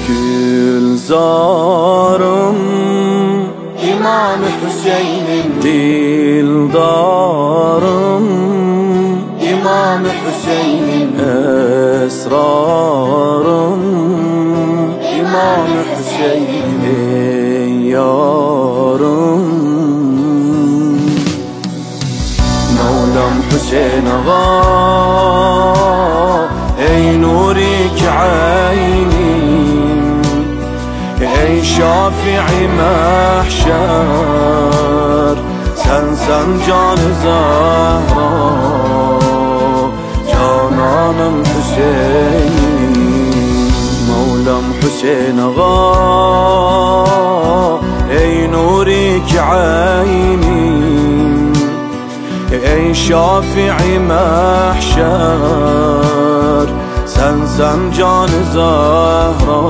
Gülzarım İmam Hüseyin'im, dildarım İmam Hüseyin'im, esrarım İmam Hüseyin'im. ey yarım. Mevlam Hüseyin ağa, ey nuri aynim, ey şafi'i mahşer, sen can-ı Zahra, cananım Hüseyin'im. Mevlam Hüseyin ağa, ey nuri aynim, ey şafi'i mahşer, sen can-ı Zahra,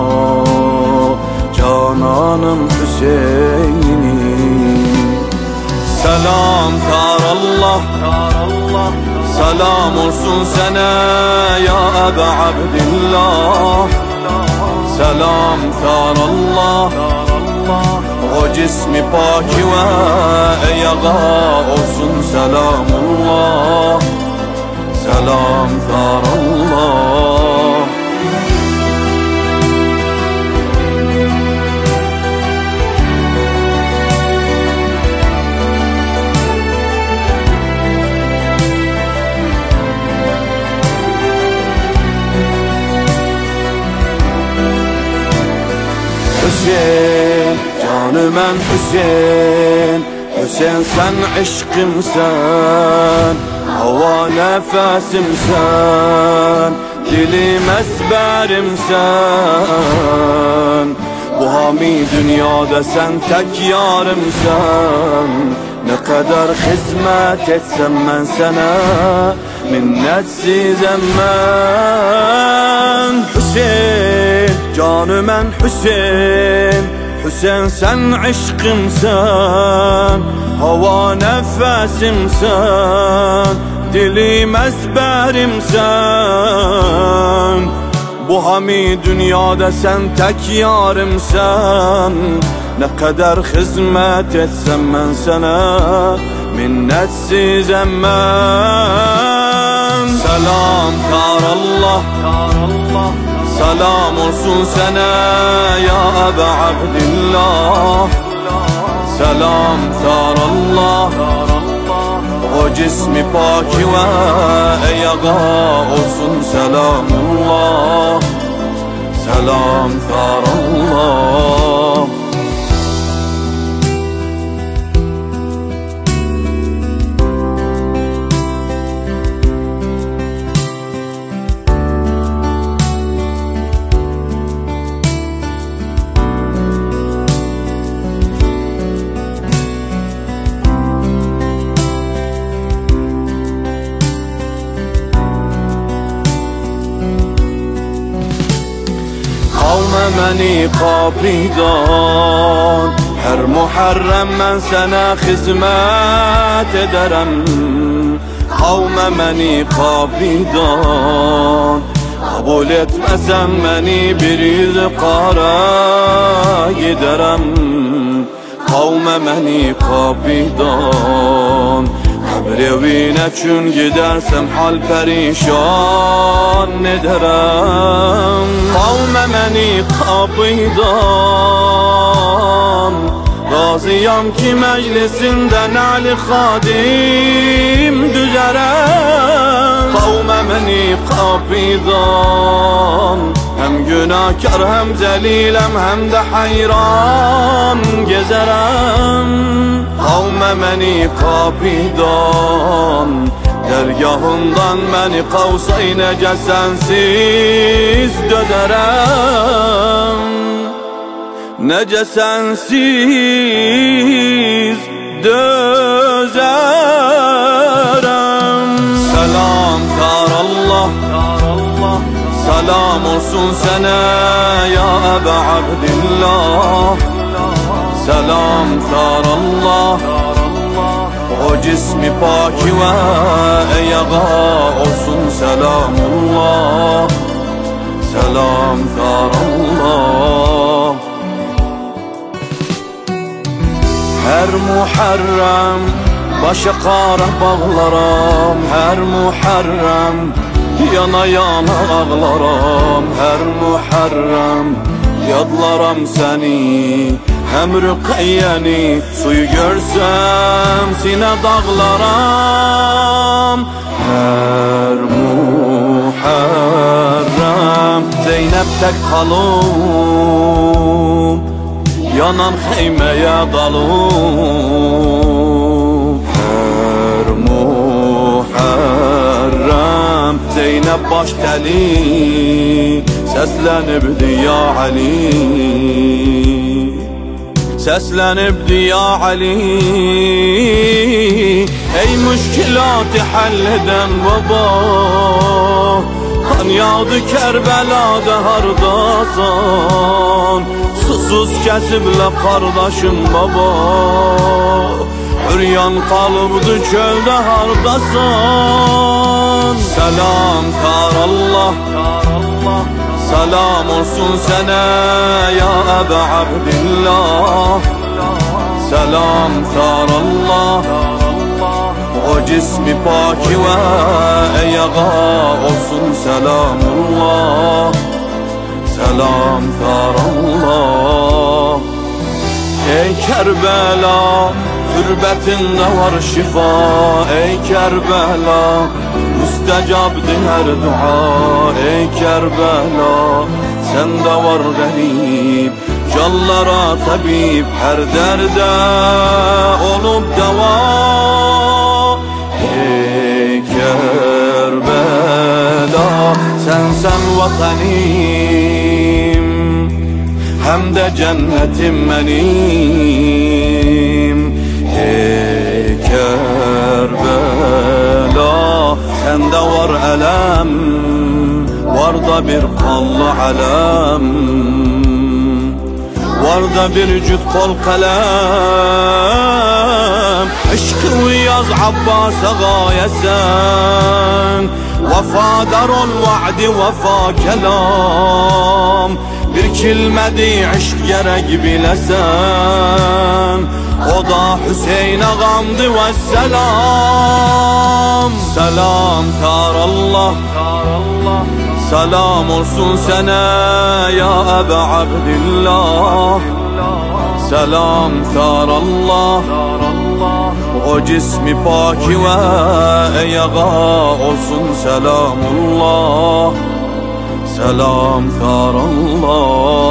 cananım Hüseyin'im. Selam tarallah, selam olsun sana ya Eba Abdillah. Selam tarallah, o cismi paki ve ey ağa olsun selamullah. Selam tarallah. Hüseyin, canım ben Hüseyin, Hüseyin sen aşkımsan, hava nefesimsen, dilim ezberimsen. Bu hami dünyada sen tek yarımsan. Ne kadar hizmet etsem ben sana, minnetsizim ben. Hüseyin, canım ben Hüseyin, Hüseyin sen aşkımsan, hava nefesimsen, dilim ezberimsen. Bu hami dünyada sen tek yarımsan. Ne kadar hizmet etsem ben sana, minnetsizim ben. Selam tarallah, selam olsun sana ya Eba Abdillah. Selam tarallah, o cismi paki ve ey ağa olsun selamullah. Selam tarallah. Məni qabridan, her Muharrem mən sənə xizmət edərəm. Qavmə məni qabridan, kabul etməsən məni bir yüz qara gedərəm. Qavmə məni qabridan, qəbr evinə çün gedərsəm hal pərişan edərəm. Qavmə məni kapıdan, razıyam ki meclisinden Ali Xadim düzərəm. Qavmə məni kapıdan, hem günahkar hem zelilem hem de hayran gezərəm. Qavmə məni kapıdan, dergahından beni Kavsay nece sensiz dönerem. Nece sensiz dözerem. Selam tarallah, selam olsun sana ya Eba Abdillah. Selam tarallah, o cismi paki ve ey ağa olsun selamullah. Selam tarallah. her Muharrem başa qara bağlaram, her Muharrem yana yana ağlaram, her Muharrem yadlaram seni, hem Rüqeyyəni suyu görsəm sinə dağlaram. Her Muharrem Zeynep tek qalıb yanan xeyməyə dalıb. Her Muharrem Zeynep baş dəli səslənibdi ya Ali, səslənibdi ya Ali. Ey müşkilatı həll edən baba, kan yağdı Kərbəlada hardasan, susuz kəsiblə qardaşım baba, üryan qalıbdı çöldə hardasan. Selam Karallah, selam olsun sənə ya Əbə Abdillah. Selam Karallah, o cismi paki ve ey ağa olsun selamullah. Selam Karallah. Ey Kerbela türbetinde var şifa, ey Kerbela müstecabdır her dua, ey Kerbela sende var garip canlara tabip, her derde olup deva. Ey Kerbela sen vatanim, hem de cennetim benim. Ey Kerbela sende var elem, var da bir kanlı alem, var da bir cüt kol kalem. Aşkı yaz Abbas'a gayesen, vefadar ol vaadi vefa kelam. Bir kilmedi aşk gerek bilesen, o da Hüseyin ağamdı vesselam. Selam Karallah, selam olsun sənə ya Əbə Abdillah. Selam Karallah, o cismi paki ve ey ağa olsun selamullah. Selam Karallah.